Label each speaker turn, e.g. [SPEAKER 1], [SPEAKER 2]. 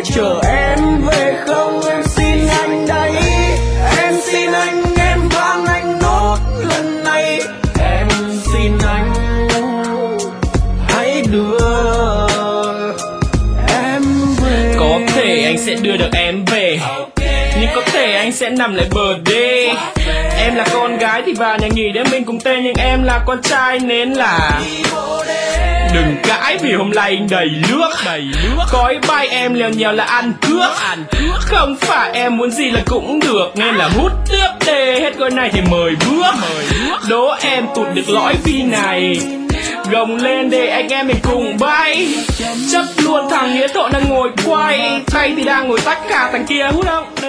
[SPEAKER 1] chờ em về không, em xin anh đấy. Em xin anh, em van anh nốt lần này. Em xin anh hãy đưa em về.
[SPEAKER 2] Có thể anh sẽ đưa được em về, nhưng có thể anh sẽ nằm lại bờ đê. Em là con gái thì vào nhà nghỉ để mình cùng tên, nhưng em là con trai nên là đừng cãi vì hôm nay anh đầy nước. Khói bay em lèo nhèo là ăn cướp. Không phải em muốn gì là cũng được, nên là hút tiếp đê hết gói này thì mời bước. Đố em tụt được lõi vi này, gồng lên để anh em mình cùng bay. Chấp luôn thằng nghĩa thọ đang ngồi quay, tay thì đang ngồi tách cả thằng kia hút không.